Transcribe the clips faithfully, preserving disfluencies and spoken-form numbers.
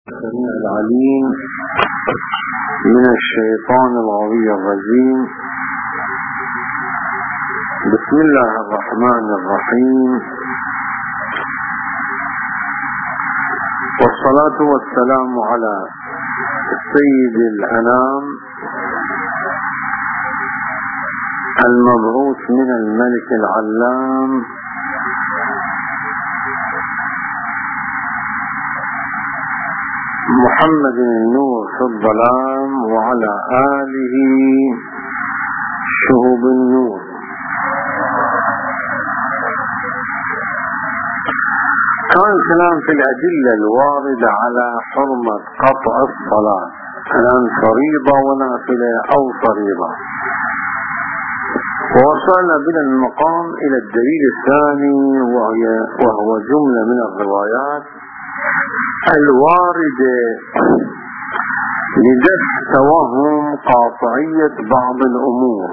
السميع العليم من الشيطان الغوي الرجيم. بسم الله الرحمن الرحيم، والصلاة والسلام على سيد الأنام المبعوث من الملك العلام محمد النور في الظلام، وعلى آله شهب النور. كان الكلام في الأدلة الواردة على حرمة قطع الصلاة، الآن فريضة ونافلة أو فريضة، ووصلنا بنا المقام إلى الدليل الثاني، وهي وهو جملة من الروايات الواردة لدفع توهم قاطعية بعض الأمور،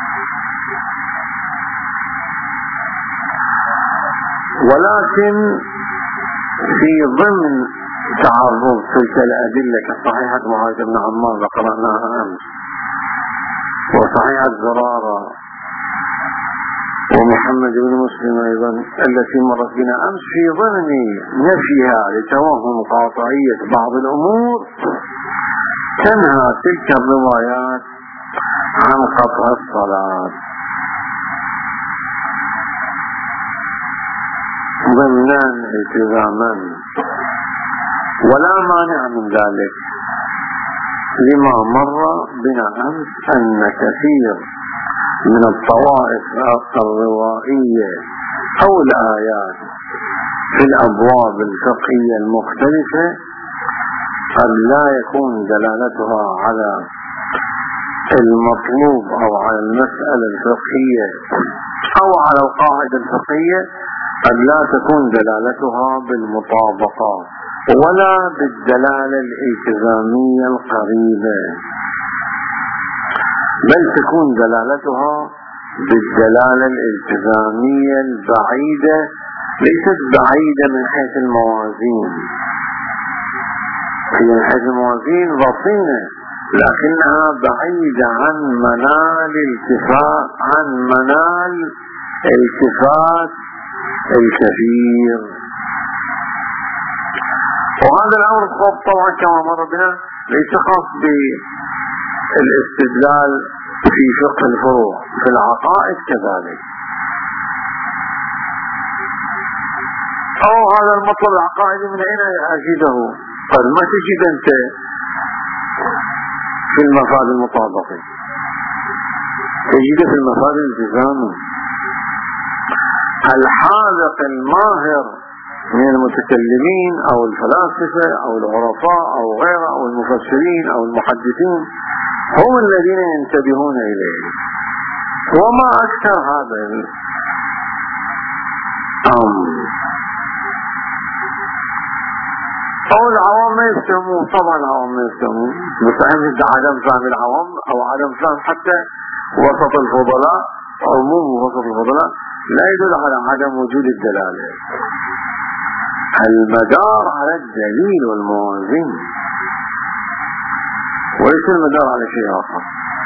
ولكن في ضمن تعرض تلك الأدلة كصحيحة معاذ بن عمار قرأناها أمس، وصحيحة زرارة ومحمد بن مسلم أيضا التي مرت بنا أمس، في ضمن نفيها لتوهم قاطعية بعض الأمور تنهى تلك الروايات عن قطع الصلاة ضمنا التزاما، ولا مانع من ذلك لما مر بنا أمس أن كثير من الطوائف الروائية أو الآيات في الأبواب الفقهية المختلفة قد لا يكون دلالتها على المطلوب أو على المسألة الفقهية أو على القاعدة الفقهية، قد لا تكون دلالتها بالمطابقة ولا بالدلالة الالتزامية القريبة، بل تكون دلالتها بالدلالة الالتزامية البعيدة، ليست بعيدة من حيث الموازين، هي من حيث الموازين بطينة، لكنها بعيدة عن منال الكفاء عن منال الكفاء الكثير. وهذا الأمر طبعا كما مر بنا ليس خاص بالاستدلال في فقه الفروع، في العقائد كذلك. أو هذا المطلب العقائدي من أين أجده؟ قد ما تجد أنت في المفاد المطابقي، تجد في المفاد الالتزامي. الحاذق الماهر من المتكلمين أو الفلاسفة أو العرفاء أو غيره أو المفسرين أو المحدثين هم الذين ينتبهون إليه، وما أكثر هذا الأمر. أو العوام ما يفهمون، طبعا العوام ما يفهمون، بس عدم فهم العوام أو عدم فهم حتى وسط الفضلاء أو مو وسط الفضلاء لا يدل على عدم وجود الدلالة. المدار على الدليل والموازين وليس المدار على شيء آخر.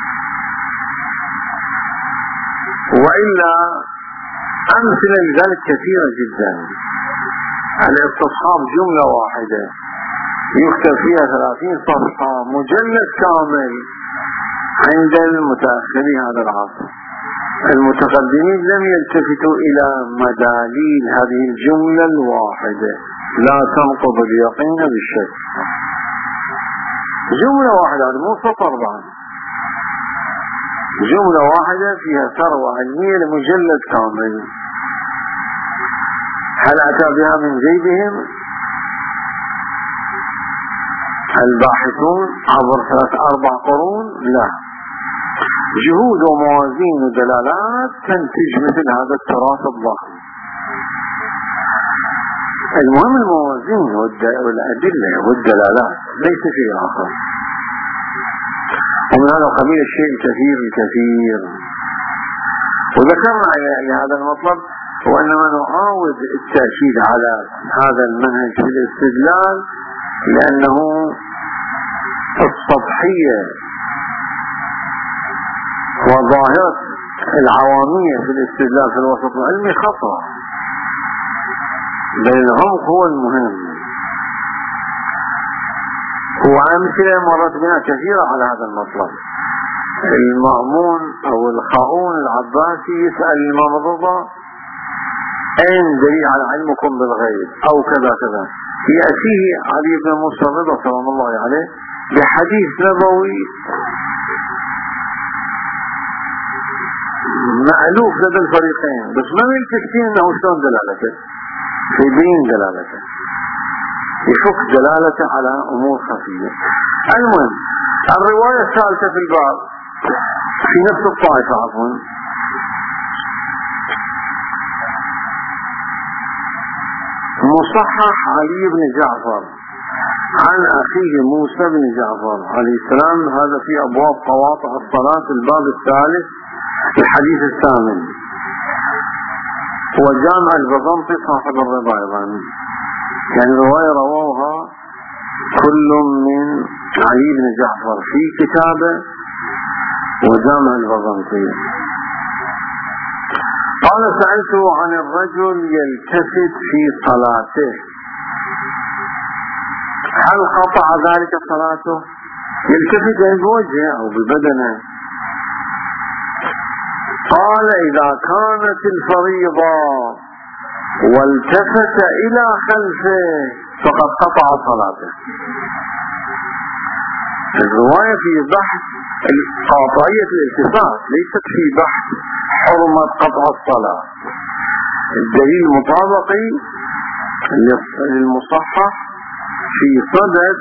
وإلا أمثلة لذلك كثيرة جدا. الاستصحاب جملة واحدة يكتب فيها ثلاثين صفحة مجلد كامل عند المتأخرين هذا العصر. المتقدمين لم يلتفتوا إلى مداليل هذه الجملة الواحدة، لا تنقض اليقين بالشك. جملة واحدة، مو سطر بعد، جملة واحدة فيها ثروة علمية لمجلد كامل. هل أتى بها من جيبهم الباحثون عبر ثلاث أربع قرون؟ لا، جهود وموازين ودلالات تنتج مثل هذا التراث الضخم. المهم الموازين والأدلة والدلالات، ليس شيء آخر. ومن هذا القبيل الشيء الكثير الكثير. وذكرنا لهذا المطلب، وإنما نعاود التأكيد على هذا المنهج في الاستدلال لأنه السطحية وظاهرة العوامية في الاستدلال في الوسط العلمي خطأ، بل العمق هو المهم. وأمثلة مرت بنا كثيرة على هذا المطلب. المأمون أو الخاؤون العباسي يسأل الإمام الرضا: أين دليل على علمكم بالغيب أو كذا كذا؟ يأتيه علي بن موسى الرضا سلام الله عليه بحديث نبوي مألوف لدى الفريقين، بس ما يلتفتين انه شلون دلالته، يبين دلالته، يفك دلالته على امور خفية. المهم الرواية الثالثة في الباب في نفس الطائفة عفوا، مصحح علي بن جعفر عن أخيه موسى بن جعفر عليه السلام، هذا في أبواب قواطع الصلاة الباب الثالث الحديث الثامن. وجامع البزنطي صاحب الرضا أيضا، يعني رواية رواها كل من علي بن جعفر في كتابه وجامع البزنطي. قال: سألته عن الرجل يلتفت في صلاته، هل قطع ذلك صلاته؟ يلتفت بوجهه أو ببدنه. قال: إذا كانت الفريضة والتفت إلى خلفه فقد قطع صلاته. الرواية في بحث قاطعية الالتفات، ليست في بحث حرمة قطع الصلاة. الدليل المطابقي للمصحح في صدد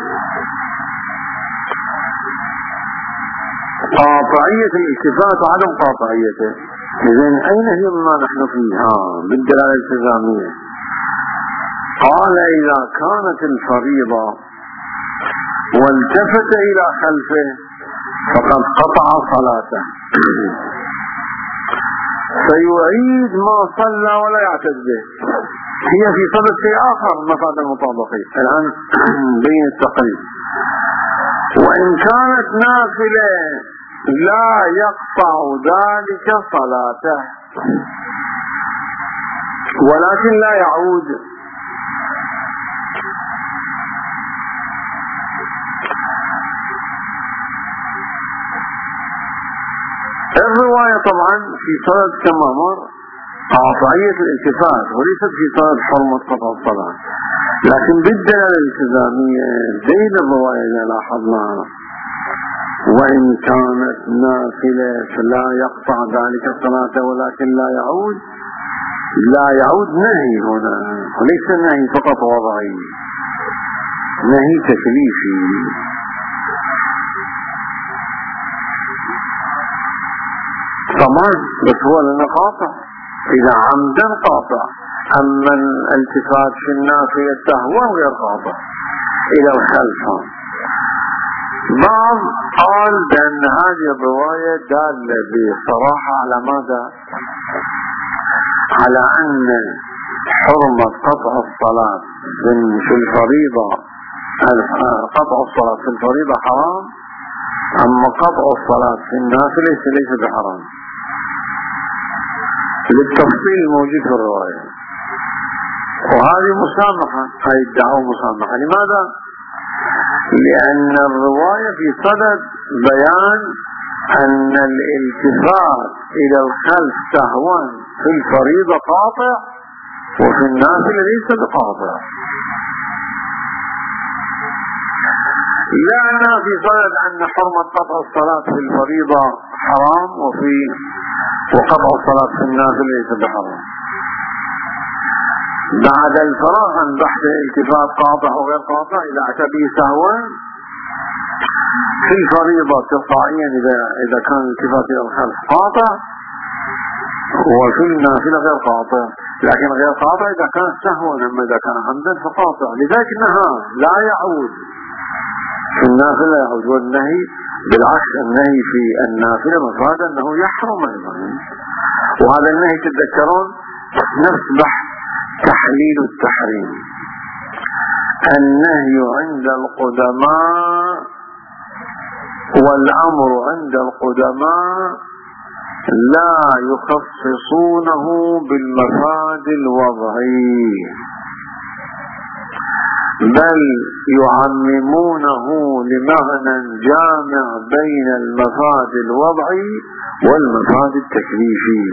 قاطعية الالتفات وعدم قاطعيته. إذن أين هي مما نحن فيها بالدلالة الالتزامية؟ قال: إذا كانت الفريضة والتفت إلى خلفه فقد قطع صلاته، فيعيد ما صلى ولا يعتد به. هي في صدد شيء آخر مفاد المطابقي الآن بين التقريب. وإن كانت نافلة لا يقطع ذلك صلاته، ولكن لا يعود. الرواية طبعا في صدد كما مر قاطعية الالتفات وليست في صدد حرمة قطع الصلاة، لكن بالدلالة الالتزامية بين الرواية اللي لاحظناها: وإن كانت نافلة فلا يقطع ذلك الصلاة ولكن لا يعود. لا يعود نهي هنا، وليس نهي فقط وضعي، نهي تكليفي. طبعا بس هو لنا قاطع إذا عمدا قاطع، أما الالتفات في النافلة سهوا غير قاطع إلى الخلف. بعض قال بأن هذه الرواية دالة بصراحة على ماذا؟ على أن حرمة قطع الصلاة في الفريضة، قطع الصلاة في الفريضة حرام، أما قطع الصلاة في النافلة ليس بحرام، للتفصيل الموجود في الرواية. وهذه مسامحة، هذه الدعوة مسامحة. لماذا؟ لأن الرواية في صدد بيان أن الالتفات إلى الخلف سهوا في الفريضة قاطع وفي النافلة ليس بقاطع، لأنها في صدد أن حرمة قطع الصلاة في الفريضة حرام وفي وقطع الصلاة في النافلة ليس بحرام. بعد الفراغ عن بحث الالتفات قاطع وغير قاطع إلى اعتبيه سهوا في الفريضة تلقائيا إذا إذا كان الالتفات إلى الخلف قاطع، وفي النافلة غير قاطع، لكن غير قاطع إذا كان سهوا، أما إذا كان عمدا فقاطع. لذلك إنها لا يعود في النافلة يعود. والنهي بالعكس، النهي في النافلة مفاد أنه يحرم أيضا. وهذا النهي تتذكرون نفس بحث تحليل التحريم. النهي عند القدماء والأمر عند القدماء لا يخصصونه بالمفاد الوضعي، بل يعممونه لمعنى جامع بين المفاد الوضعي والمفاد التكليفي.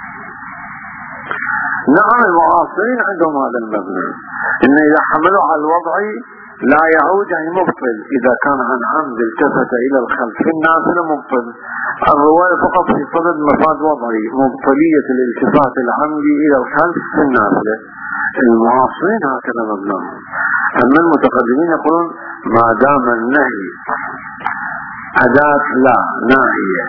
نعم المعاصرين عندهم هذا المبنى، إن إذا حملوا على الوضعي لا يعود يعني مبطل، إذا كان عن عمد التفت إلى الخلف في النافلة مبطل. الرواية فقط في صدد مفاد وضعي، مبطلية الالتفات العمدي إلى الخلف في النافلة. المعاصرين هكذا مبناهم. أما المتقدمين يقولون ما دام النهي أداة لا ناهية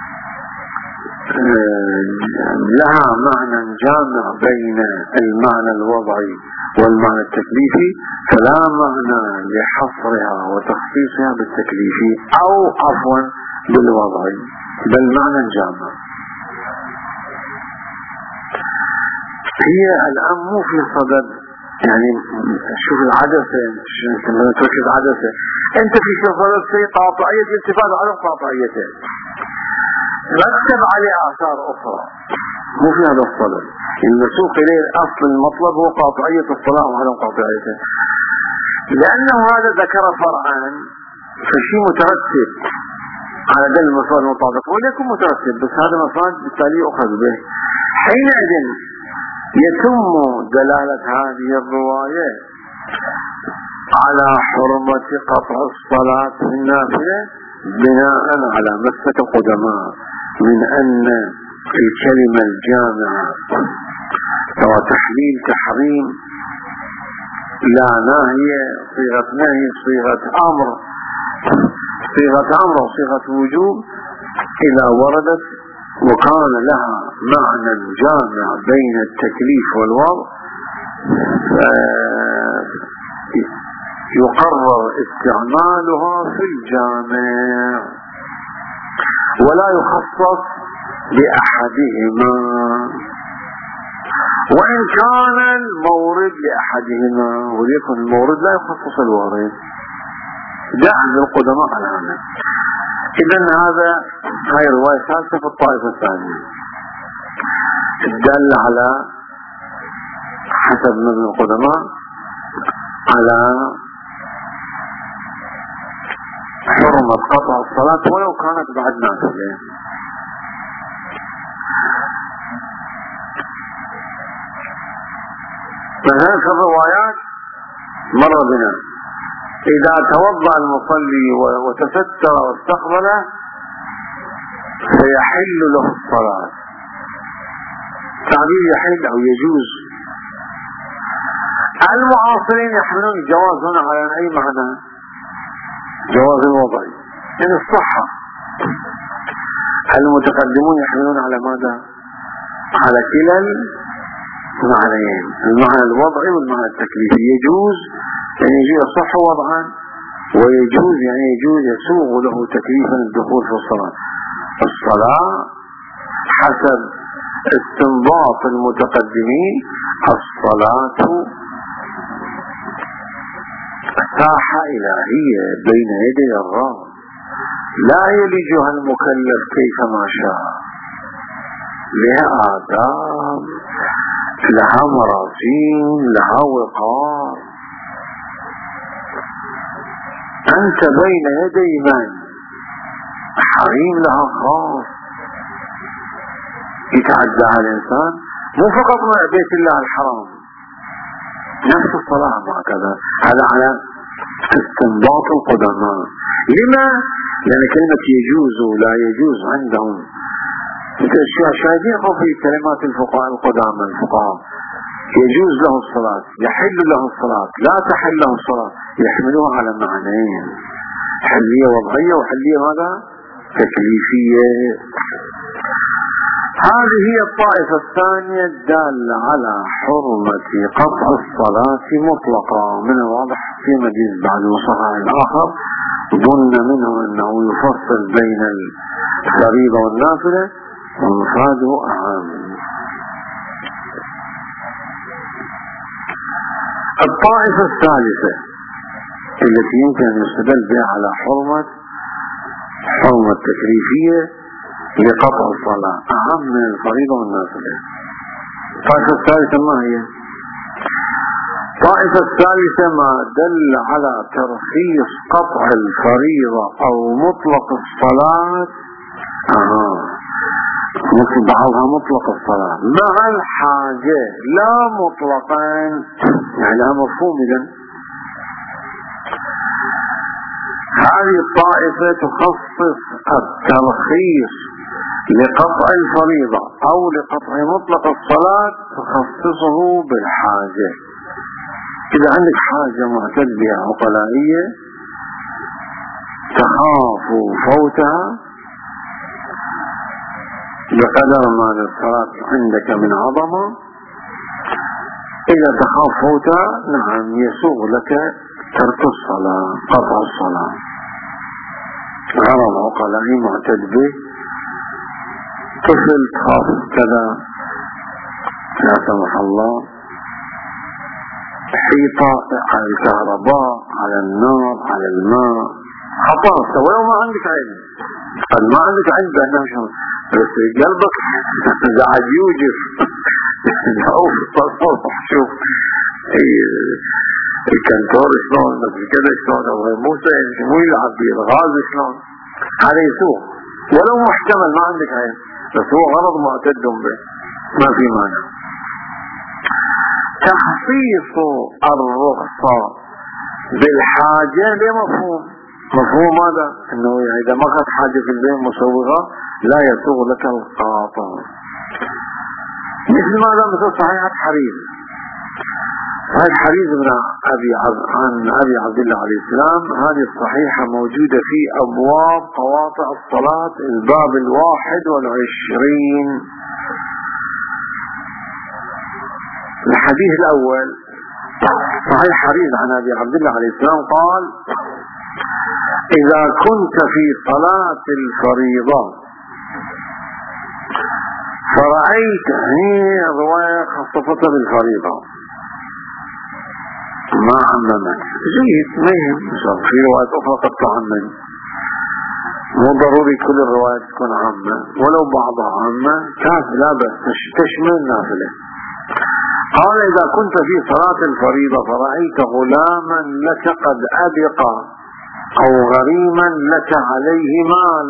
لها معنى جامع بين المعنى الوضعي والمعنى التكليفي، فلا معنى لحصرها وتخصيصها بالتكليفي أو عفوا بالوضعي، بل معنى جامع. هي الآن مو في صدد يعني شوف العدسة لما تركز عدسة أنت في صدد في قاطعية التفات على قاطعيته، رتب عليه آثار أخرى مو في هذا الصدد. المسوق إليه أصل المطلب هو قاطعية الصلاة وعدم قاطعيته، لأنه هذا ذكر فرعا فشيء مترتب على ذلك المفاد المطابق وليكن مترتب، بس هذا مفاد بالتالي أخذ به. حينئذ يتم دلالة هذه الرواية على حرمة قطع الصلاة في النافلة بناء على مسلك القدماء من أن الكلمة الجامعة سواء تحليل تحريم لا ناهية صيغة نهي صيغة أمر صيغة أمر وصيغة وجوب إذا وردت وكان لها معنى جامع بين التكليف والوضع يقرر استعمالها في الجامع ولا يخصص بأحدهما، وإن كان المورد لأحدهما وليكن المورد لا يخصص الوارد. جاء القدماء على هذا. إذن هذا هاي رواية ثالثة في الطائفة الثانية الدالة على حسب مذهب القدماء على حرمة قطع الصلاة ولو كانت بعد نافلة. مثلا في الروايات مر بنا إذا توضأ المصلي وتستر واستقبل فيحل له الصلاة. تعبير يحل أو يجوز. المعاصرين يحملون الجواز هنا على أي معنى؟ جواز الوضعي يعني الصحة. المتقدمون يحملون على ماذا؟ على كلا المعنيين، المعنى الوضعي والمعنى التكليفي. يجوز يعني يجوز يصح وضعا، ويجوز يعني يجوز يسوغ له تكليفا الدخول في الصلاة. الصلاة حسب استنباط المتقدمين الصلاة ساحة إلهية بين يدي الرب لا يلجها المكلف كيفما شاء، لها آداب لها مراسيم لها وقار. أنت بين يدي من؟ حريم لها خاص يتعدى على الإنسان، مو فقط بيت الله الحرام، نفس الصلاة هكذا. هذا على استنباط القدماء. لما؟ لأن كلمة يجوز ولا يجوز عندهم شاهدين في كلمات الفقهاء القدامى الفقهاء يجوز له الصلاة يحل له الصلاة لا تحل له الصلاة، يحملوها على معنيين، حلية وضعية وحلية ماذا؟ تكليفية. هذه هي الطائفة الثانية الدالة على حرمة قطع الصلاة مطلقا. من الواضح في مجيز بعد وصحة الآخر ظن منه أنه يفصل بين الفريضة والنافلة ومفاده أعام. الطائفة الثالثة التي يمكن أن يستدل بها على حرمة حرمة تكليفية لقطع الصلاة أهم من الفريضة والنافلة. الطائفة الثالثة ما هي؟ الطائفة الثالثة ما دل على ترخيص قطع الفريضة أو مطلق الصلاة آه. مثل بعضها مطلق الصلاة مع الحاجة لا مطلقا، يعني لها مفهوم. إذن هذه الطائفة تخصص الترخيص لقطع الفريضة أو لقطع مطلق الصلاة تخصصه بالحاجة. إذا عندك حاجة معتد بها عقلائية تخاف فوتها بقدر ما للصلاة عندك من عظمة، إذا تخاف فوتها نعم يسوغ لك ترك الصلاة قطع الصلاة. غرض عقلائي معتد به، طفل تخاف كذا لا سمح الله، حيطة على الكهرباء على النار على الماء خطرت ولو ما عندك علم، قد ما عندك علم بأنه شو بس قلبك قاعد يوجف نعوف التصرف. شوف الكنتور شلون مثل كذا شلون او موسى مو يلعب بالغاز شلون، هذا يسوق ولو محتمل ما عندك علم، بس هو غرض معتد به ما في مانع. تخصيص الرخصة بالحاجة لمفهوم، مفهوم هذا انه اذا ما كانت حاجة في البيت مسوغة لا يسوغ لك القاطع. مثل ماذا؟ مثل صحيحة حريز. صحيح حريز من أبي عن أبي عبد الله عليه السلام، هذه الصحيحة موجودة في أبواب قواطع الصلاة الباب الواحد والعشرين. الحديث الأول صحيح حريز عن أبي عبد الله عليه السلام قال: إذا كنت في صلاة الفريضة فرأيت، هي رواية خصصتها بالفريضة ما عممت، جيد ما يهم، في روايات أخرى قد تعمم، مو ضروري كل الروايات تكون عامة، ولو بعضها عامة كاف لا بأس تشمل نافلة. قال: إذا كنت في صلاة الفريضة فرأيت غلاما لك قد أبق أو غريما لك عليه مال،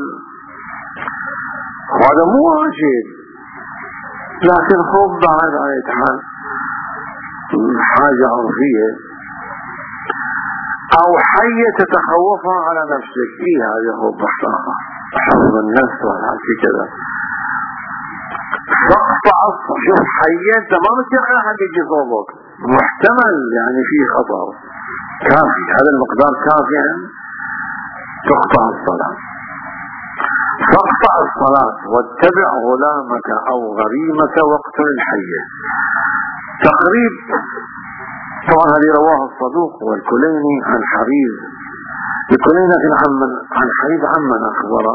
وهذا مو واجب لكن خوف بعد على حال حاجة عرفية أو حية تتخوفها على نفسك، إيه هذا خوف بحثها حفظ النفس وحالتي كذا. فاقطع الصلاة، شوف حية أنت ما متيقن حد يجي صوبك، محتمل يعني فيه خطر، كافي هذا المقدار كافي يعني تقطع الصلاة. فاقطع الصلاة واتبع غلامك أو غريمك واقتل الحية. تقريب طبعا هذه رواه الصدوق والكليني عن حريز. الكليني عن عن حريز عمن أخبره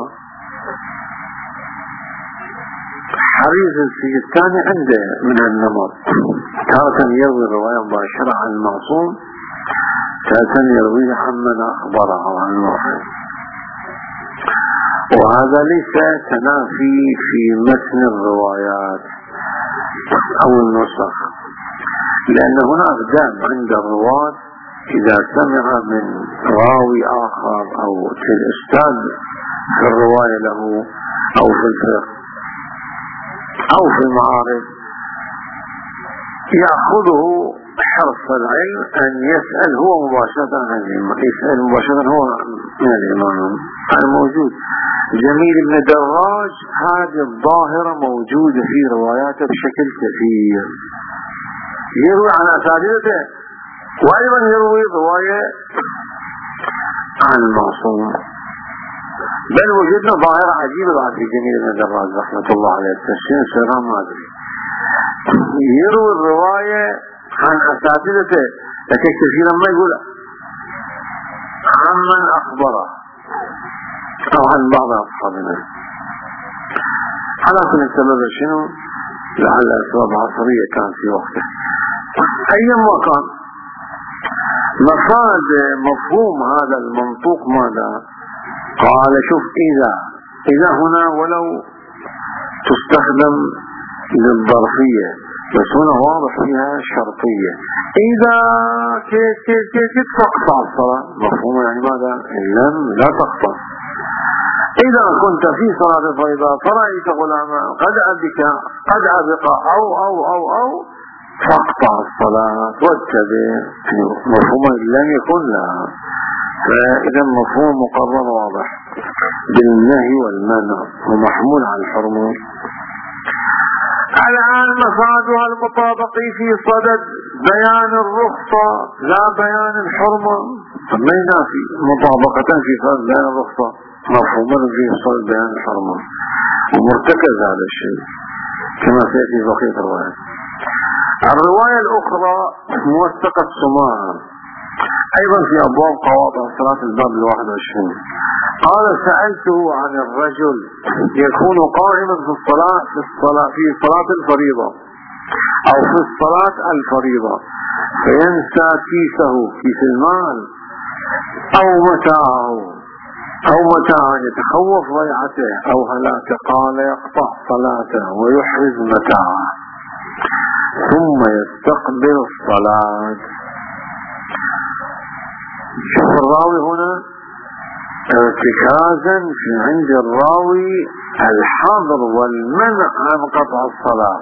حريز السجستاني عنده من النمط، تارة يروي الرواية مباشرة عن المعصوم، تارة يروي عمن أخبره عن الواحد. وهذا ليس تنافي في متن الروايات أو النسخ، لأن هناك دائم عند الرواة إذا سمع من راوي آخر أو الأستاذ في الرواية له أو في الفقه أو في المعارف يأخذه حرص العلم أن يسأل هو مباشرة عن الإمام، يسأل مباشرة هو من الإمام. هذا موجود. جميل بن دراج هذه الظاهرة موجودة في رواياته بشكل كثير، يروي عن أساتذته وأيضا يروي رواية عن المعصوم. بل وجدنا ظاهرة عجيبة بعد في جميل بن دراج رحمة الله عليه، التسجيل سيران ما أدري، يروي الرواية عن أساتذته لكن كثيرا ما يقول عمن أخبره أو عن بعض أصحابنا. على كل سبب شنو؟ لعل أسباب عصرية كان في وقته. أيما كان مفاد مفهوم هذا المنطوق ماذا؟ قال شوف إذا إذا هنا ولو تستخدم للظرفية بس هنا واضح فيها شرطية. إذا كيف كيف كيف تقطع الصلاة مفهوم يعني ماذا؟ لم لا تقطع. إذا كنت في صلاة الفريضة فرأيت غلاما قد أبك قد أبق أو أو أو أو فاقطع الصلاة واتبع مفهوم لم يكن لها. فإذا مفهوم مقرر واضح بالنهي والمنع ومحمول على الحرمة. الآن مفادها المطابقي في صدد بيان الرخصة لا بيان الحرمة. طب ما ينافي مطابقة في صدد بيان الرخصة مفهوما في صدد بيان الحرمة ومرتكز هذا الشيء كما سيأتي بقية الرواية. الرواية الأخرى موثقة سماعة أيضا في أبواب قواطع الصلاة الباب الواحد والعشرين. قال سألته عن الرجل يكون قائما في الصلاة في الصلاة في صلاة الفريضة أو في الصلاة الفريضة فينسى كيسه كيس المال أو متاعه أو متاعا يتخوف ضيعته أو هلاكه. قال يقطع صلاته ويحرز متاعه ثم يستقبل الصلاة. شوف الراوي هنا ارتكازا في عند الراوي الحظر والمنع عن قطع الصلاة.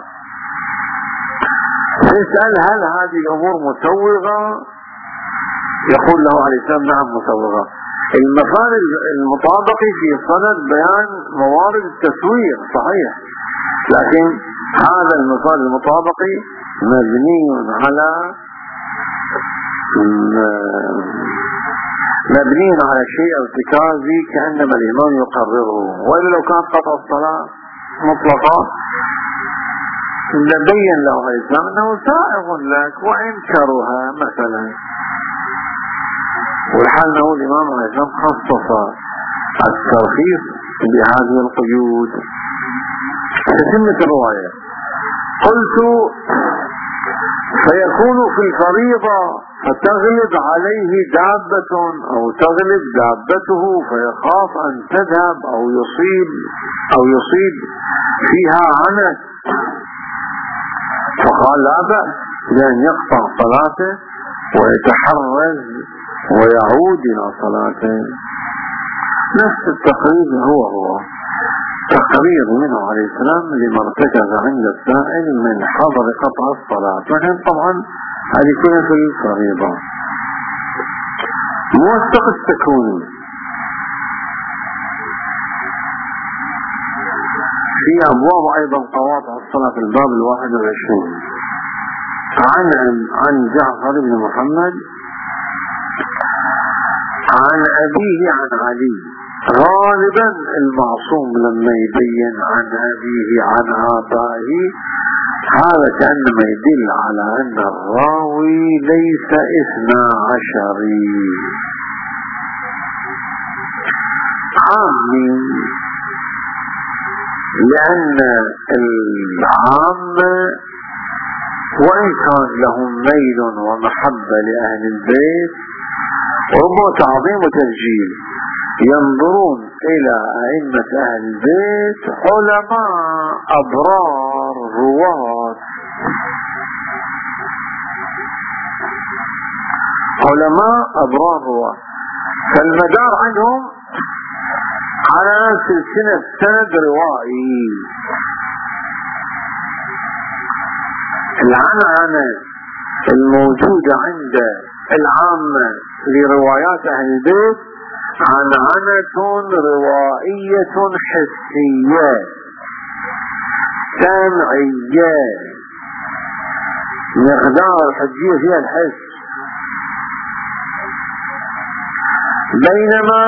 يسأل هل هذه الأمور مسوغة؟ يقول له عليه السلام نعم مسوغة. المفاد المطابقي في صدد بيان موارد التسوير صحيح، لكن هذا المفاد المطابقي مبني على مبني على شيء ارتكازي كأنما الإمام يقرره. وإلا لو كانت قطع الصلاة مطلقة لبين له عليه السلام أنه سائغ لك وإن كرها مثلا. والحال أنه الإمام عليه السلام خصص الترخيص بهذه القيود. تتمة الرواية قلت فيكون في الفريضة فتغلب عليه دابة أو تغلب دابته فيخاف أن تذهب أو يصيب أو يصيب فيها عنت. فقال لا بأس لأن يقطع صلاته ويتحرز ويعود إلى صلاته. نفس التقرير هو هو تقرير منه عليه السلام لما ارتكز عند السائل من حظر قطع الصلاة. وكان طبعا هذه كلها في الفريضة. موثق التكوين في أبواب أيضا قواطع الصلاة في الباب الواحد والعشرين عن عن جعفر بن محمد عن أبيه عن علي. غالبا المعصوم لما يبين عن أبيه عن آبائه هذا كأنما يدل على أن الراوي ليس اثنا عشري عامي، لأن العام وإن كان لهم ميل ومحبة لأهل البيت وربما تعظيم وتسجيل ينظرون إلى أئمة أهل البيت علماء أبرار رواة، علماء أبرار رواة، فالمدار عنهم على سلسلة سند روائي. العنعنة الموجودة عند العامة لروايات أهل البيت عنعنة روائية حسية سمعية، مقدار الحجية فيها الحس. بينما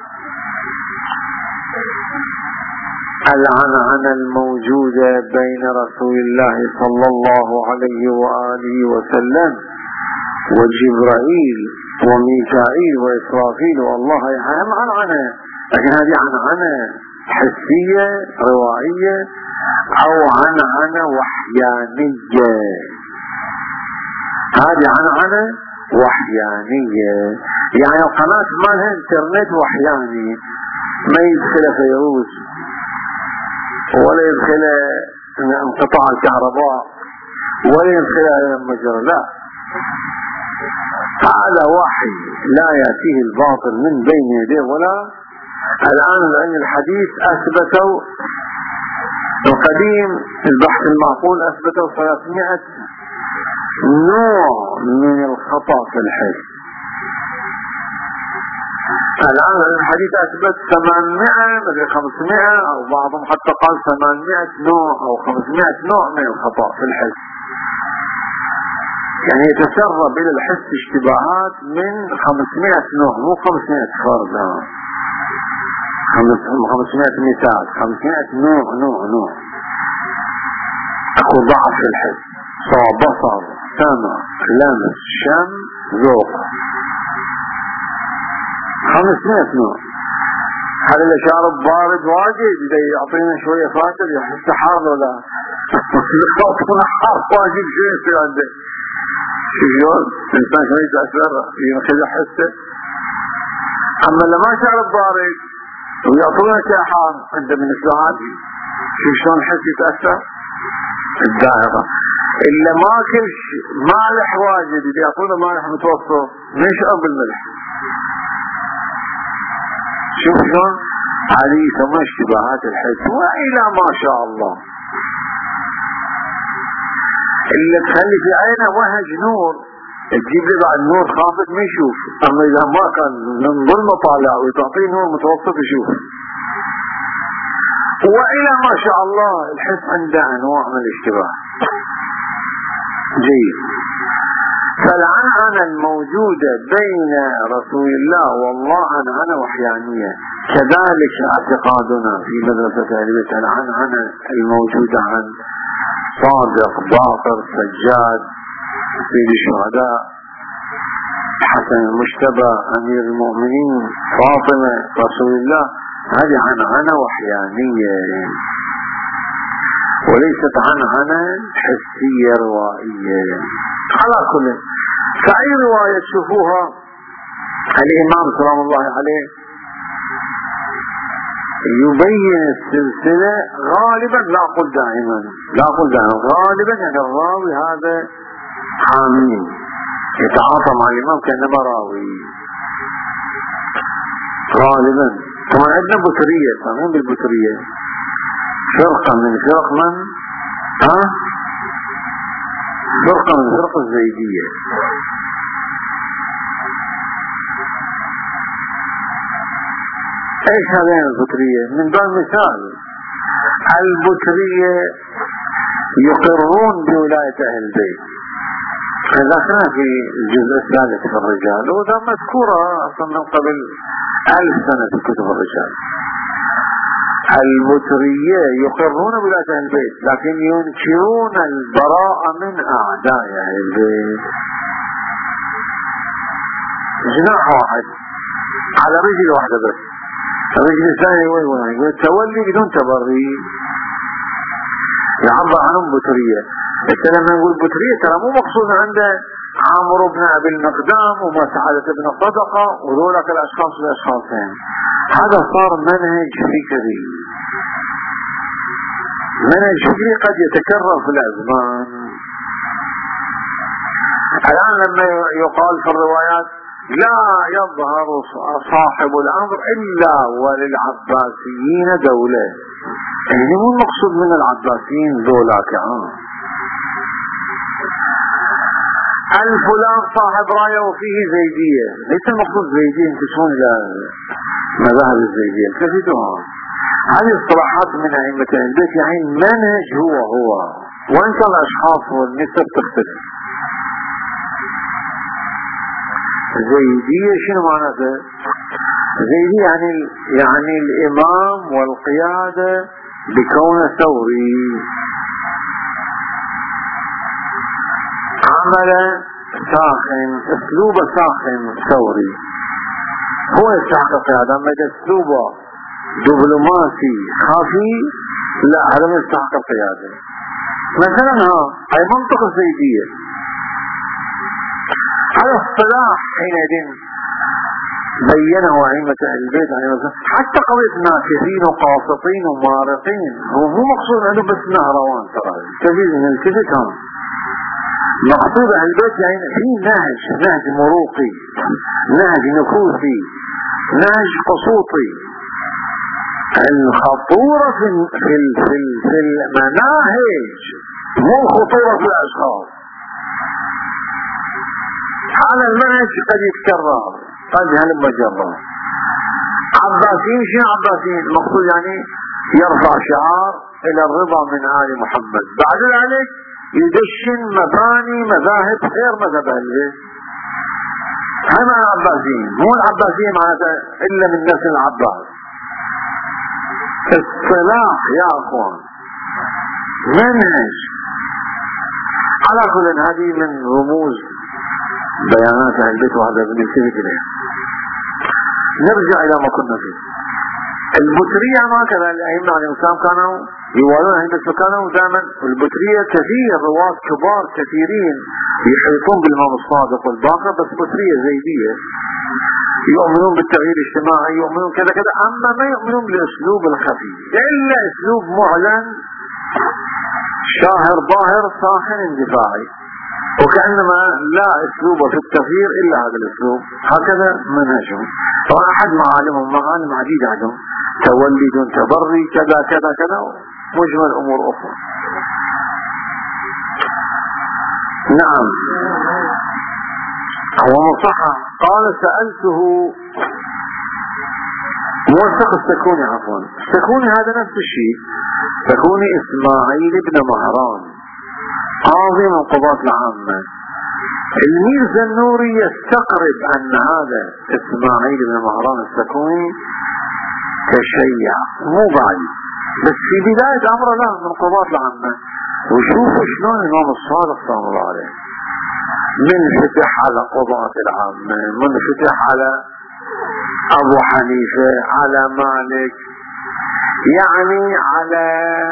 العنعنة الموجودة بين رسول الله صلى الله عليه وآله وسلم وجبرائيل وميكائيل وإسرافيل والله يحيم عنعنة، لكن هذه عنعنة حسية روائية أو عنعنة وحيانية. هذه عنعنة وحيانية، يعني القناة مالها انترنت وحياني، ما يدخل فيروز ولا يدخل انقطاع الكهرباء ولا يدخل المجرى، لا، هذا وحي لا يأتيه الباطل من بين يديه ولا. الآن العلم الحديث أثبتوا، القديم البحث المعقول أثبتوا ثلاثمائة نوع من الخطأ في الحس. الآن الحديث أثبت ثمانمائة مثل خمسمائة، أو بعضهم حتى قال ثمانمائة نوع أو خمسمائة نوع من الخطأ في الحس. يعني يتسرب إلى الحس اشتباهات من خمسمائة نوع، مو خمسمائة فرد، خمسمائة مثال، خمسمائة نوع نوع نوع. أكو ضعف في الحس، سواء بصر، سمع، لمس، شم، ذوق، خمسمائة نوع. هذا اللي شارب بارد واجد إذا يعطينا شوية فاتر يحس حار ولا يعطينا حار واجد، شو يصير عنده؟ شلون؟ الإنسان شوية يتأثر ينخذ حسه. أما لما شارب بارد ويعطونا شيء حار عنده من السعادة، شلون الحس يتأثر؟ الظاهرة. إلا ماكل مالح واجد إذا يعطونا مالح متوسط ما يشعر بالملح. شوف شلون؟ هذه يسمى اشتباهات الحس. وإلى ما شاء الله اللي تخلي في عينه وهج نور، تجيب له بعد نور خافت ما يشوف. أما إذا ما كان من ظلمة طالع وتعطيه نور متوسط يشوف. وإلى ما شاء الله الحس عنده أنواع من الاشتباه. جيد. فالعنعنة الموجودة بين رسول الله والله عنعنة وحيانية. كذلك اعتقادنا في مدرسة أهل البيت العنعنة الموجودة عن صادق، باقر، سجاد، سيد الشهداء، حسن المجتبى، أمير المؤمنين، فاطمة، رسول الله، هذه عنعنة وحيانية وليست عنعنة حسية روائية. على كل فأي رواية تشوفوها الإمام سلام الله عليه يبين السلسلة غالبا، لا أقول دائما، لا أقول دائما، غالبا يعني الراوي هذا حامي يتعاطى مع الإمام كأنما راوي غالبا. كمان عندنا بطرية، فاهمين بالبطرية؟ فرقة من فرق من؟ ها؟ فرقة من فرق الزيدية. ايش هذين البطرية؟ من باب مثال، البطرية يقرون بولاية أهل البيت. ذكرنا في الجزء الثالث في الرجال، وذا مذكورة أصلا من قبل ألف سنة في كتب الرجال. البطرية يقرون بولاية أهل البيت لكن ينكرون البراءة من أعداء أهل البيت. جناح واحد على رجل واحدة بس، الرجل الثاني وين وين يقول التولي بدون تبري، يعبر عنهم بطرية. انت لما نقول بطرية ترى مو مقصود عنده عمرو بن ابي المقدام ومسعدة بن صدقة وذولك الاشخاص الاشخاصين. هذا صار منهج فكري، منهج فكري قد يتكرر في الازمان. الان لما يقال في الروايات لا يظهر صاحب الامر الا وللعباسيين دولة، يعني مو المقصود من العباسيين ذولاك. الفلان صاحب راية وفيه زيدية، ليس المقصود زيدية ينتسبون الى مذاهب الزيدية، التفتوها. هذه اصطلاحات من ائمة البيت، يعني منهج هو هو وان كان الاشخاص والنسب تختلف. زيدية شنو معناته؟ زيدية يعني يعني الامام والقيادة بكونه ثوري، عمل ساخن، اسلوب ساخن ثوري، هو يستحق القيادة. اما اذا اسلوبه دبلوماسي خافي لا، هذا ما يستحق القيادة. مثلا ها هاي منطقة زيدية. هذا الصلاح حينئذ بينه أئمة أهل البيت حتى قضية ناكثين وقاسطين ومارقين هو مو مقصود عنده بس نهروان، ترى كثير من الكذب كان مقصود أهل البيت يعني في نهج نهج مروقي، نهج نفوسي، نهج قسوطي. الخطورة في في في, في المناهج مو خطورة في الأشخاص. هذا المنهج قد يتكرر قد هلم جرا. عباسيين شنو عباسيين؟ المقصود يعني يرفع شعار إلى الرضا من آل محمد، بعد ذلك يدشن مباني مذاهب غير مذهب أهل البيت. هذا العباسيين، مو العباسيين معناتها إلا من نسل العباس. الصلاح يا أخوان منهج. على كل هذه من رموز بيانات أهل البيت وهذا من الكذب إليه. نرجع إلى ما كنا فيه. البترية ما كان الأئمة عليهم السلام كانوا يوالون أهل البيت، كانوا دائما البترية كثير رواة كبار كثيرين يحيطون بالإمام الصادق والباقر، بس بترية زيدية يؤمنون بالتغيير الاجتماعي، يؤمنون كذا كذا، أما ما يؤمنون بالأسلوب الخفي إلا أسلوب معلن شاهر ظاهر ساخن اندفاعي، وكأنما لا أسلوب في التغيير إلا هذا الأسلوب. هكذا منهجهم. طبعا أحد معالمهم معالم عديدة عندهم، تولد تبري كذا كذا كذا مجمل أمور أخرى. نعم هو مصحح. قال سألته موثق السكوني، عفوا السكوني هذا نفس الشيء، سكوني إسماعيل بن مهران قاضي من قضاة العامة. الميرزا النوري يستقرب أن هذا إسماعيل بن مهران السكوني كشيع مو بعيد، بس في بداية أمره له من قضاة العامة. وشوفوا شلون الإمام الصادق صلى الله عليه من فتح على قضاة العامة، من فتح على أبو حنيفة، على مالك، يعني على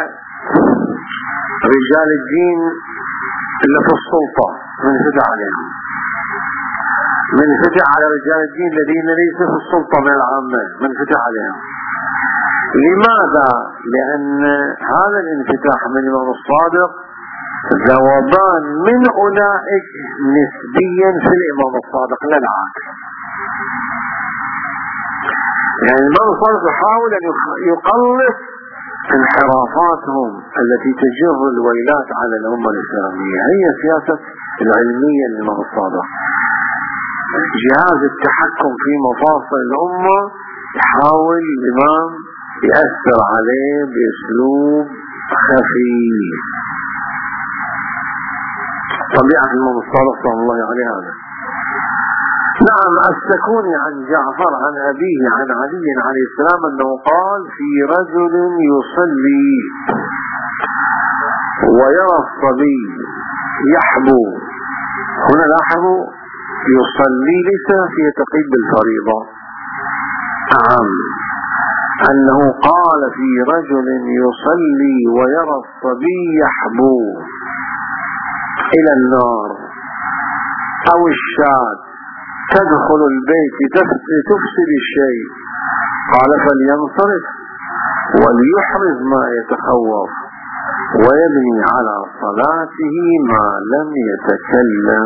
رجال الدين اللي في السلطة من فتح عليهم، من فتح على رجال الدين الذين ليسوا في السلطة من العامة من فتح عليهم. لماذا؟ لأن هذا الانفتاح من الإمام الصادق ذوبان من أولئك نسبيا في الإمام الصادق لا العكس. يعني الإمام الصادق يحاول أن يقلص انحرافاتهم التي تجر الويلات على الأمة الإسلامية. هي سياسة العلمية للإمام الصادق، جهاز التحكم في مفاصل الأمة يحاول الإمام يأثر عليه بأسلوب خفيف. طبيعة الإمام الصادق صلى الله عليه هذا. نعم السكوني عن جعفر عن أبيه عن علي عليه السلام أنه قال في رجل يصلي ويرى الصبي يحبو. هنا لاحظوا يصلي ليس في تقييد بالفريضة، نعم أنه قال في رجل يصلي ويرى الصبي يحبو إلى النار أو الشاة تدخل البيت تفسد الشيء، قال فلينصرف وليحرز ما يتخوف ويبني على صلاته ما لم يتكلم.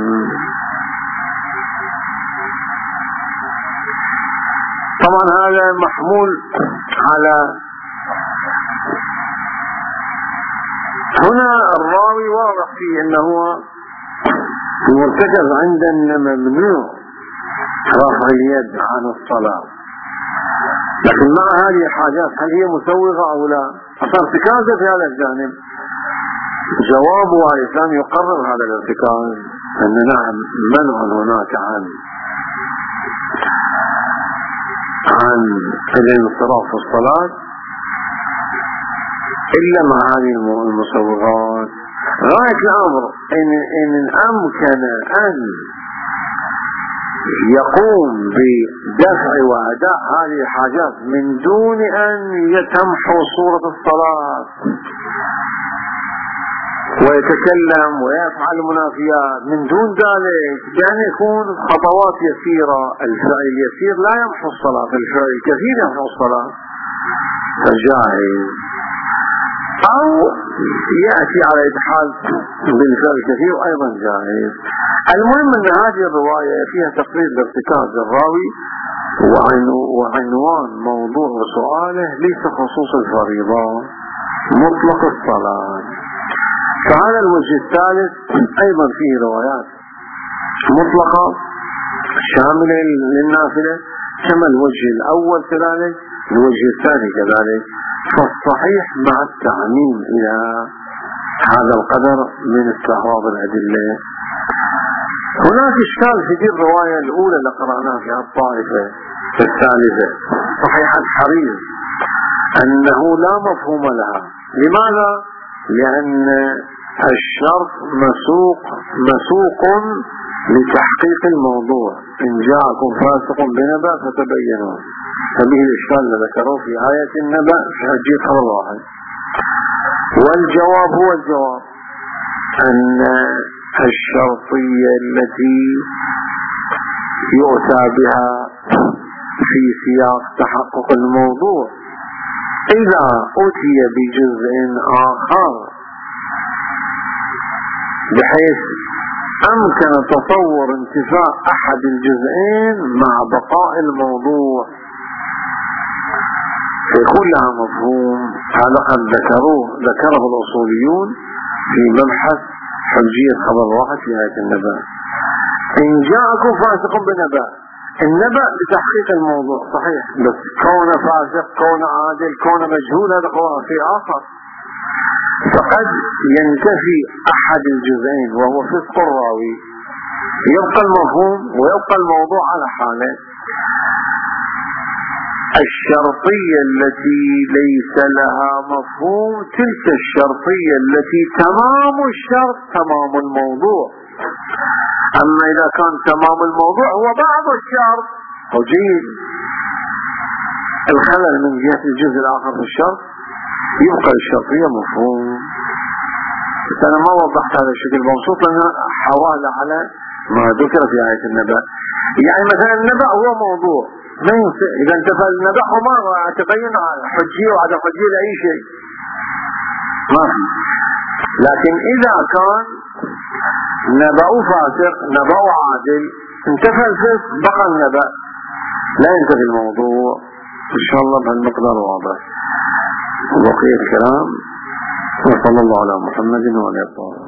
طبعا هذا محمول على هنا الراوي واضح فيه انه هو مرتكز عندنا ممنوع رفع اليد عن الصلاة، لكن مع هذه الحاجات هل هي مسوغة او لا؟ اصلا ارتكازه في هذا الجانب جوابه الاسلام يقرر هذا الارتكاز، ان نعم منع هناك عن عن الانصراف في الصلاة إلا مع هذه المسوغات. غاية الأمر إن, إن أمكن أن يقوم بدفع وأداء هذه الحاجات من دون أن يتمحو صورة الصلاة ويتكلم ويفعل منافيات من دون ذلك، بأن يكون خطوات يسيرة. الفعل اليسير لا يمحو الصلاة، الفعل الكثير يمحو الصلاة، فجاهز. أو يأتي على إدحال بالفعل الكثير أيضا جاهز. المهم أن هذه الرواية فيها تقرير لارتكاز الراوي، وعنوان موضوع سؤاله ليس خصوص الفريضة، مطلق الصلاة. فهذا الوجه الثالث أيضا فيه روايات مطلقة شاملة للنافلة كما الوجه الأول كذلك، الوجه الثاني كذلك. فالصحيح مع التعميم إلى هذا القدر من استعراض الأدلة. هناك إشكال في دي الرواية الأولى اللي قرأناها في الطائفة الثالثة صحيحة حرير، أنه لا مفهوم لها. لماذا؟ لأن الشرط مسوق مسوق لتحقيق الموضوع، إن جاءكم فاسق بنبأ فتبينوا. فبه الإشكال اللي ذكروه في آية النبأ في حجية خبر واحد. والجواب هو الجواب أن الشرطية التي يؤتى بها في سياق تحقق الموضوع إذا أتي بجزء آخر بحيث أمكن تصور انتفاء أحد الجزئين مع بقاء الموضوع فيكون لها مفهوم. هذا قد ذكروه ذكره الأصوليون في مبحث حجية خبر واحد في آية النبأ. إن جاءكم فاسق بنبأ، النبأ بتحقيق الموضوع صحيح، بس كون فاسق كون عادل كون مجهول هذا شيء آخر. فقد ينتفي أحد الجزئين وهو فسق الراوي، يبقى المفهوم ويبقى الموضوع على حاله. الشرطية التي ليس لها مفهوم تلك الشرطية التي تمام الشرط تمام الموضوع. أما إذا كان تمام الموضوع هو بعض الشرط وجيل الخلل من جهة الجزء الآخر في الشرط يبقى الشرطية مفهوم. بس أنا ما وضحت هذا الشكل مبسوط لأنه حوالي على ما ذكر في آية النبأ. يعني مثلا النبأ هو موضوع ما ينفع، إذا انتفى النبأ وما تبين حجية وعدم حجية لأي شيء ما في. لكن إذا كان نبأ فاسق نبأ عادل انتفى الفسق بقى النبأ لا ينتفي الموضوع. إن شاء الله بهالمقدار واضح. وبقية الكلام وصلى الله على محمد وعلى آله.